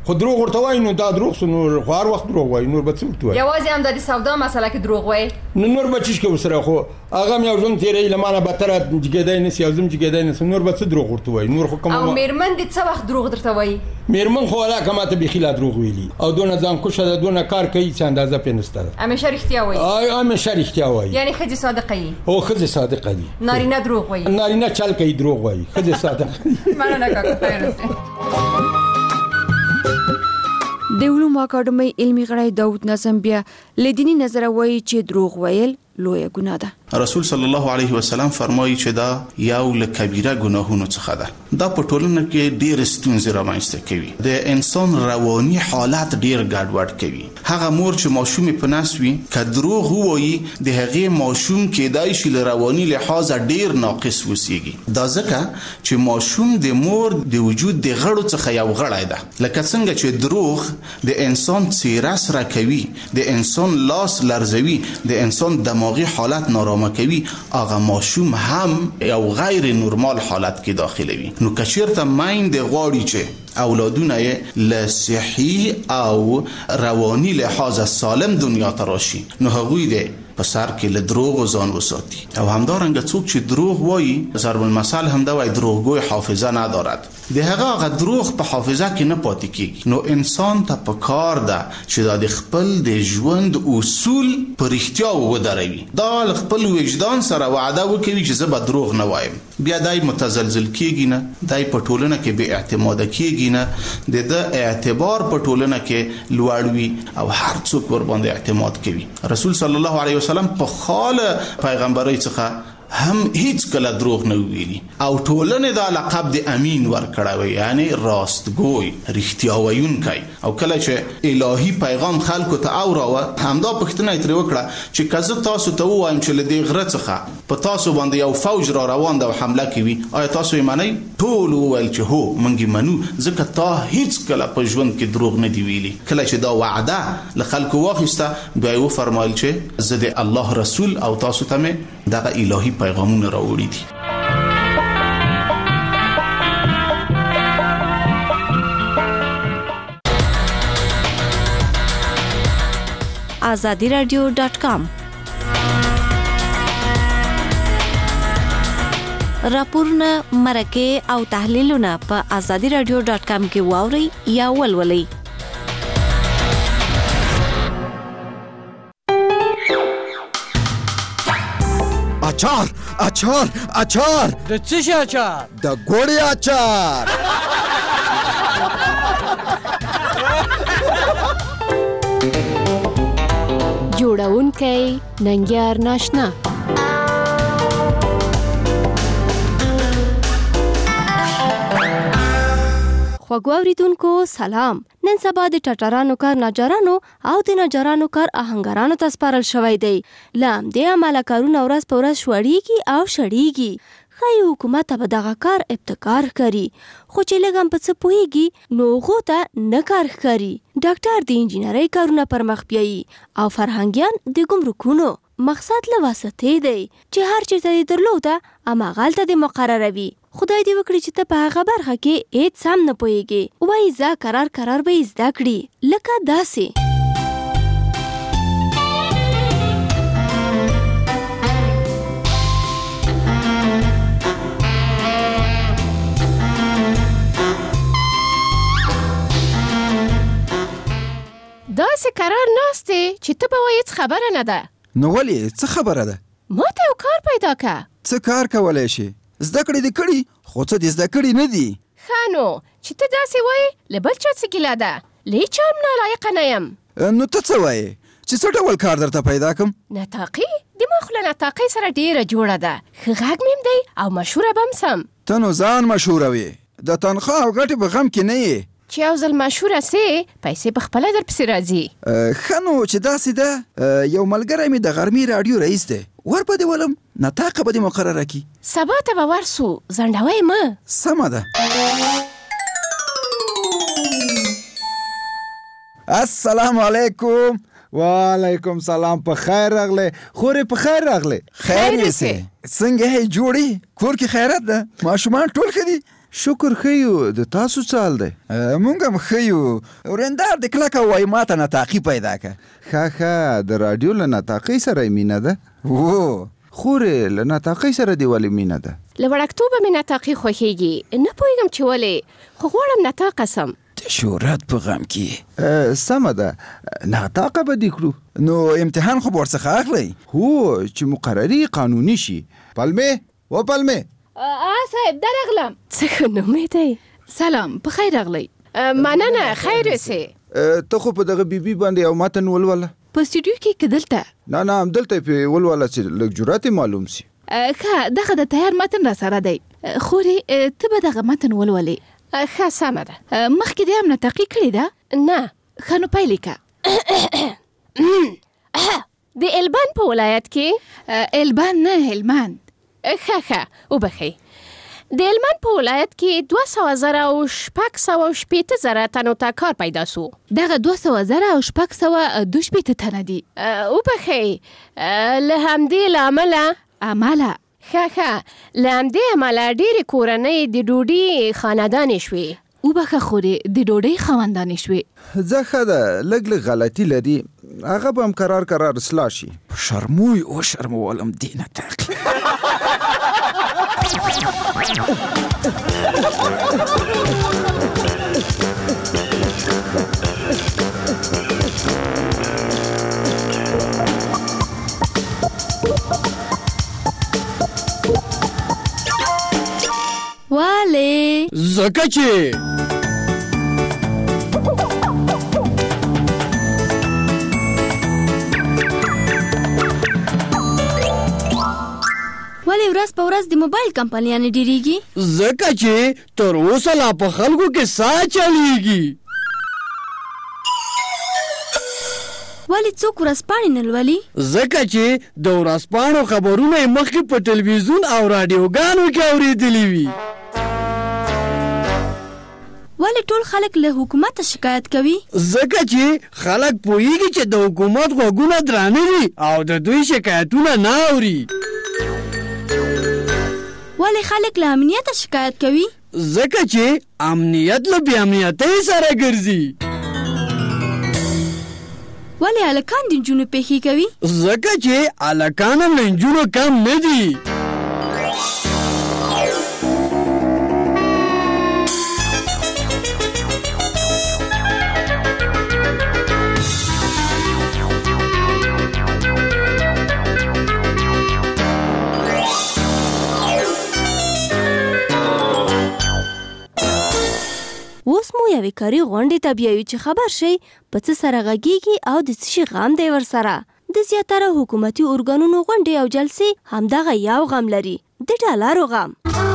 خو دروغ ورته وای نو دا دروغ نو خو هر وخت دروغ وای نور به څه ورته وای یوازې هم د سودا مسله کې دروغ وای نور به چیش کې ورسره خو هغه مې ژوند تیرې لمانه به تر جګیدای نه سیازم جګیدای نه نور به څه دروغ ورته وای نور خو کوم او میرمن دې څه وخت دروغ درته وای میرمن خو ولا کماته به خلا دروغ ویلی او دونه ځان کوشه دونه کار کوي چې اندازه پینسته همیشه رښتیا وای همیشه رښتیا وای یعنی خځې صادقه ای او خځې صادقه دي نارینه دروغ وای نارینه چل کوي دروغ وای خځې صادقه مننه کاکا خیر د علومو اکاډمۍ علمي غړی داود نظم بیا لدینی نظر وایي چې دروغ ویل لویه ګناه ده. رسول صلی الله علیه وسلم فرمایي چې دا یو له کبیره ګناهونو څخه ده. دا په ټولنه کې ډېر ستونزې رامنځته کوي. د انسان رواني حالت ډېر ګډوډ کوي. هغه مور چې ماشوم په نس وي که دروغ وایي د هغې ماشوم کېدای شي له رواني لحاظه ډېر ناقص وسیږي. دا ځکه چې ماشوم د مور د وجود د غړو څخه یو غړی ده. لکه څنګه چې دروغ د انسان څیره سره کوي، د انسان لاس لرزوي، د انسان دماغي حالت نارامه کوي، هغه ماشوم هم یو غیر نورمال حالت کې داخلوي. نو که چېرته میندې غواړي چې اولادونه یې له صحي او رواني لحاظ سالم دنیا ته راشي، نو هغوی د په سر کې له دروغ ځان وساتي. او همدارنګه څوک چې دروغ وایي، ضرب المثل هم دا وایي دروغگوی حافظه ندارد. د هغه دروغ په حافظه کې نه پاتې کیږي. نو انسان ته په کار ده چې دا د خپل د ژوند اصول په رښتیا ودروي. دا خپل وجدان سره وعده وکوي چې زه به دروغ نه وایم. بیا دای متزلزل کیږي نه، دای په ټولنه کې بې اعتماده کیږي نه، د اعتبار په ټولنه کې لوړ وي او هر څوک ور باندې اعتماد کوي. رسول صلی الله علیه وسلم په خاله پیغمبري څخه هم هیڅ کله دروغ نه ویلي او ټولنه دا لقب د امین ورکړی، یعنی راستګوی، رښتیا ویونکی. او کله چې الهي پیغام خلکو ته اوراوه، همدا پوښتنه یې ترې وکړه چې که زه تاسو ته ووایم چې له دې غره څخه په تاسو باندې یو فوج را روان ده او حمله کوي، آیا تاسو یې منئ؟ ټول وویل چې هو موږ یې منو، ځکه تا هیڅ کله په ژوند کې دروغ نه دی ویلي. کله چې دا وعده له خلکو واخیسته، بیا یې وفرمایل چې زه د الله رسول او تاسو ته مې دغه الهي پیغامونه راوړي دي. azadiradio.com راپورونه، مرکه او تحلیلونه په azadiradio.com کې واورئ یا ولولئ. اچار اچار اچار د څه شي اچار؟ د ګوړې اچار. جوړونکی ننګیار ناشنا. خوږو اوریدونکو سلام. نن سبا د ټټرانو کار ناجرانو او د ناجرانو کار آهنګرانو ته سپارل شوی دی. له همدې امله کارونه ورځ په ورځ شوړیږي او شړیږي. ښایي حکومت به دغه کار ابتکار کړي، خو چې لږ هم په څه پوهیږي نو هغو ته نه کار ښکاري. ډاکټر د انجینرۍ کارونه پر مخ بیایي او فرهنګیان د ګمرکونو. مقصد له واسطې دی چې هر چېرته دې درلوده هماغلته دې مقرروي. خدای دې وکړي چې ته په هغه برخه کې هیڅ هم نه پوهیږې، وایي زه کرار به یې زده کړي. لکه داسې داسې قرار ناستې چې ته به وایې څه خبره نه ده. نو ولې څه خبره ده؟ ما ته یو کار پیدا که. څه کار کولی شي؟ زده کړې دې کړي، خو څه دې زده کړي نه دي. ښه نو چې ته داسې وایې له بل چا څه ګیله ده؟ له هېچا هم نالایقه نه یم. نو ته څه وایې چې څه ډول کار درته پیدا کړم؟ نطاقي د ما خو له نطاقۍ سره ډېره جوړه ده. ښه غږ مې دی او مشهوره به هم سم. ته نو ځان مشهوره وې، د تنخوا او ګټې په غم کې نه یې. چې یو ځل مشهوره سې پیسې په خپله در پسې راځي. ښه نو چې داسې ده، یو ملګری مې د غرمې راډیو رئیس دی، ور به دې ولم، نطاقه به دې مقرره کړي. سبا ته به ورسو، ځنډوی مه. سمه ده. السلام علیکم. وعلیکم سلام. په خیر راغلی خورې، په خیر راغلی. خیر یې سې. څنګه یې جوړې؟ کور کې خیرات ده؟ ماشومان ټول ښه دي؟ شکر خیو د تاسو چال دی مونږ هم خیو ورندار د کلکه وای ماته نطاقي پیدا که ښه د راډیو له نطاقۍ سره یې مینه ده خورې له نطاقۍ سره دې ولې مینه ده له وړکتوبه مې نطاقي خوښېږي نه پوهېږم چې ولې خو غواړم نطاقه سم د شهرت په غم کې سمه ده نطاقه به دې کړو نو امتحان خو به ورڅخه اخلی هو چې مقرري قانوني شي پلمې پلمې صاحب درغلم څه نومې دی سلام په خیر راغلی مننه خیر اوسې ته خو په دغه بیبي باندې یو متن ولوله په سټوډیو کې که دلته نه همدلته یې وولوله چې لږ جرات معلوم سي ښه دغه د تیار متن را سره دی خورې ته به دغه متن ولولې ښه سمه ده مخکې دې هم نطاقي کړې ده نه ښه نو پیل یې د البان په ولایت کې البان نه هلمند ښه وبخئ د هلمند په ولایت کې 200,000 او 650,000 تنو ته کار پیدا سو دغه 200,000 او 650 تنه دي وبخئ له همدې له امله ښه له همدې امله ډېرې کورنۍ د ډوډۍ خاندانې شوې وبخه خورې د ډوډۍ خاوندانې شوې زه ښه ده لږ غلطي لري هغه به هم قرار اصلاح شي شرموی او شرمولم دې نطاقي والے زکه چې ولې ورځ په ورځ د موبایل کمپنیانې ډیریږي زکه چې تر اوسه لا په خلکو کې سا چلیږي ولې څوک ورځپاڼې نه لولي زکه چې د ورځپاڼو خبرونه یې مخکې په ټلویزیون او راډیوګانو کې اورېدلي وي ولې ټول خلک له حکومت شکایت کوي زکه چې خلک پوهیږي چې د حکومت غوږونه درانه دي او د دوی شکایتونه نه اوري ولې خلک له امنیت شکایت کوي زکه چې امنیت له بې امنیتۍ سره ګرځي ولې هلکان د نجونو پیښې کوي زکه چې هلکان هم له نجونو کم نه دي اوس مو یوې کاري غونډې ته بیایو چې خبر شئ په څه سره غږیږي او د څه شي غم دی ورسره د زیاتره حکومتي ارګانونو غونډې او جلسې همدغه یو غم لري د ډالرو غم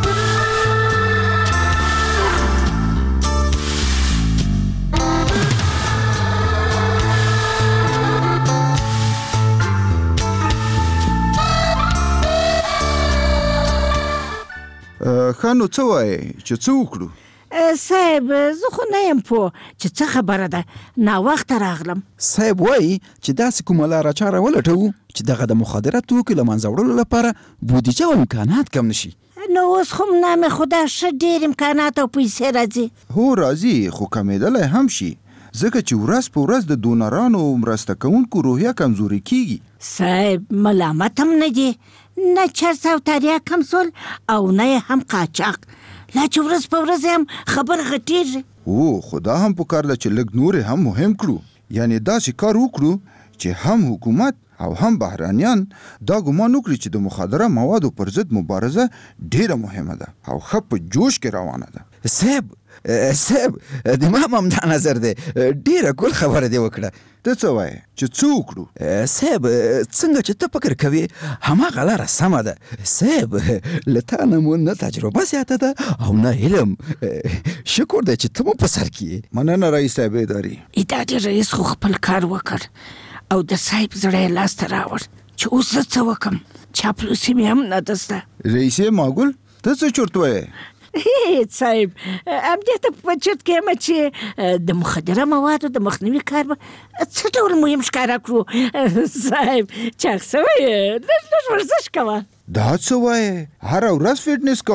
ښه نو څه وایې چې څه وکړو صاحب زه خو نه یم پوه چې څه خبره ده ناوخته راغلم صاحب وایي چې داسې کومه لاره چاره ولټوو چې دغه د مخدره توکو له منځه وړلو لپاره بودیجه او امکانات کم نشي نو اوس خو نامې خدا ښه ډېر امکانات او پیسې راځي هو راځي خو کمېدلی هم شي ځکه چې ورځ په ورځ د ډونرانو او مرسته کوونکو روحیه کمزوري کیږي صاحب ملامت هم نه دي نه چرس او تریاک هم سول او نه هم قاچاق لا چې ورځ په ورځ هم خبر غټېږي خو دا هم پکار ده چې لږ نور هم مهم کړو یعنی داسې کار وکړو چې هم حکومت او هم بهرانیان دا ګمان وکړي چې د مخدره موادو پر ضد مبارزه ډیره مهمه ده او ښه په جوش کې روانه ده صاحب د ما هم دا نظر دی ډیره ګل خبره دی وکړه ته څه وایې چې څه وکړو صاحب څنګه چې ته فکر کوې هماغه لاره سمه ده صاحب له تا نه مو نه تجربه زیاته ده او نه علم شکر دی چې ته مو په سر کې مننه رئیس صاحب اداري اداري رئیس خو خپل کار وکړ او د صاحب زړه یې لاسته راوړ چې اوس زه څه وکړم چاپلوسي مې هم نه ده زده رئیسې معقول ته څه چورت وایې هیڅ صاحب همدې ته په چرت کې یم چې د مخدره موادو د مخنیوي کار به څه ډول مهم ښکاره کړو صاحب چاغ شوی لږ ورزش کوه دا څه وایې هره ورځ فټنس کوم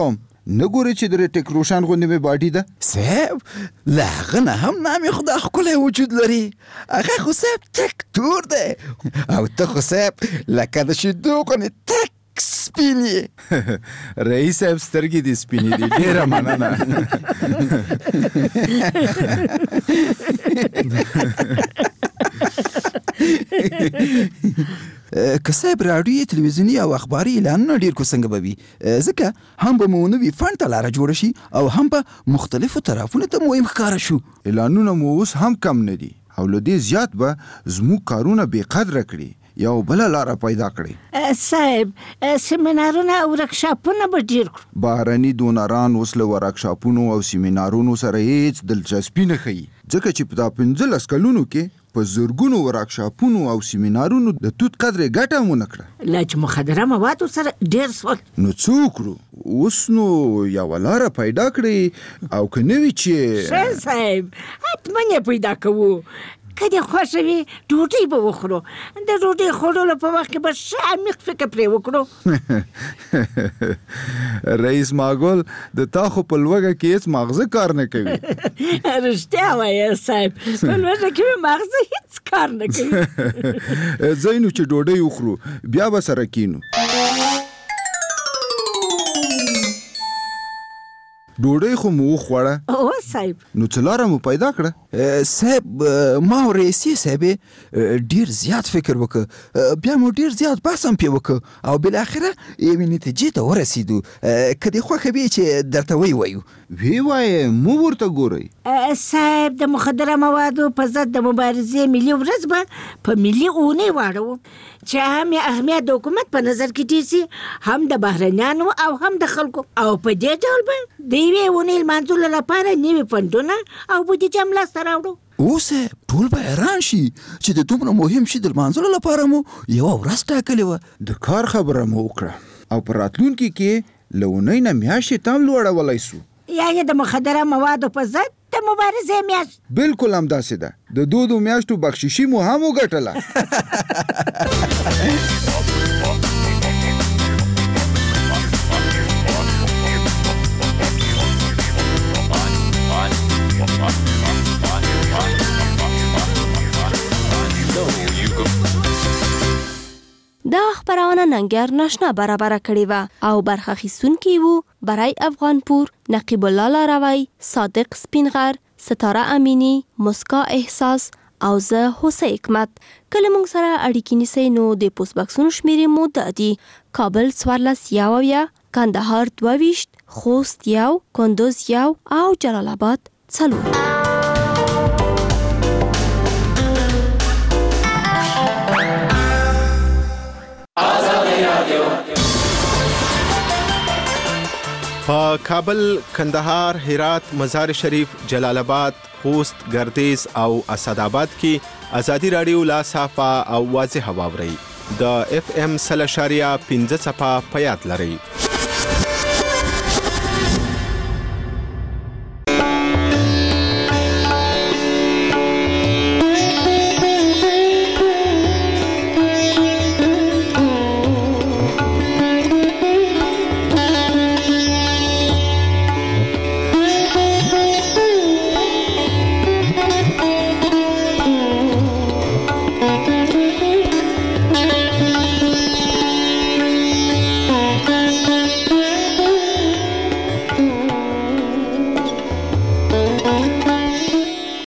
نه ګورې چې د ټیک روشن غوندې مې باډي ده صاحب له هغه نه هم نامې خو دا ښکلی وجود لري هغه خو صاحب تک تور دی او ته خو صاحب لکه د شیدو غوندې تک سپین یې رئیس صاحب سترګې دې سپینې دي ډېره مننه که صاحب راډیوي تلویزیوني او اخباري اعلانونه ډېر کو څنګه به وي ځکه هم به مو نوي فنډ ته لاره جوړه شي او هم به مختلفو طرفونو ته مهم ښکاره شو اعلانونه مو اوس هم کم نه دي او له دې زیات به زموږ کارونه بې قدره کړي یو بله لاره پیدا کړي صاحب سیمینارونه او ورکشاپونه به ډېر کړو بهرني دونران اوس له ورکشاپونو او سیمینارونو سره هیڅ دلچسپي نه ښیي ځکه چې په دا 15 کلونو کې په زرګونو ورکشاپونو او سیمینارونو د توت قدرې ګټه هم ونه کړه لا چې مخدره موادو سره ډېر سول نو څه وکړو اوس نو یوه لاره پیدا کړئ او که نه وي چې ښه صاحب حتما یې پیدا کوو که دې خوښه وي ډوډۍ به وخورو د ډوډۍ خوړلو په وخت کې به ښه عمیق فکر پرې وکړو رئیس ماګل د تا خو په لوږه کې هېڅ ماغزه کار نه کوي رښتیا وایې صاحب په لوږه کې مې ماغزه هېڅ کار نه کوي ځئ نو چې ډوډۍ وخورو بیا به سره کینو ډوډۍ خو مو وخوړه او صاحب نو څه لاره مو پیدا کړه صاحب ما او رئیسي صاحبې ډېر زیات فکر وکړ بیا مو ډېر زیات بحث هم پې وکړ او بالاخره یوې نتیجې ته ورسېدو که دې خوښه وي چې درته وایو وی وایې مو ورته ګورئ صاحب د مخدره موادو په ضد د مبارزې ملي ورځ به په ملي اونۍ واړو چې هم یې اهمیت د حکومت په نظر کې ډېر سي هم د بهرنیانو او هم د خلکو او په دې ډول به د یوې اونۍ لمانځلو لپاره نوي فنډونه او بودیجه هم لاسته راوړو اوس ټول به حیران شي چې د دومره مهم شي د لمانځلو لپاره مو یوه ورځ ټاکلې وه د کار خبره مو وکړه او په راتلونکي کې له اونۍ نه میاشتې ته هم لوړولی سو یعنې د مخدره موادو په ضد د مبارزې میاشت بالکل همداسې ده د دو میاشتو بخششي مو هم وګټله دا خبرونه ننګر ناشنا برابر کړې و او برخه اخیستونکي وو برای افغانپور نقیب الله لاروی صادق سپینغر ستاره امینی مسکا احساس او زه حسین حکمت کله موږ سره اړیکې نیسئ نو د پوسټ باکسونو شمیرې مو دادي کابل 14 کندهار 22 خوست 1 کندوز 1 او جلال آباد 4 په کابل، کندهار، هرات، مزار شریف، جلال آباد، خوست، گردیز او اسداباد کې ازادي رادیو لا صافه او واضح واوري د FM 0.5 په یاد لري.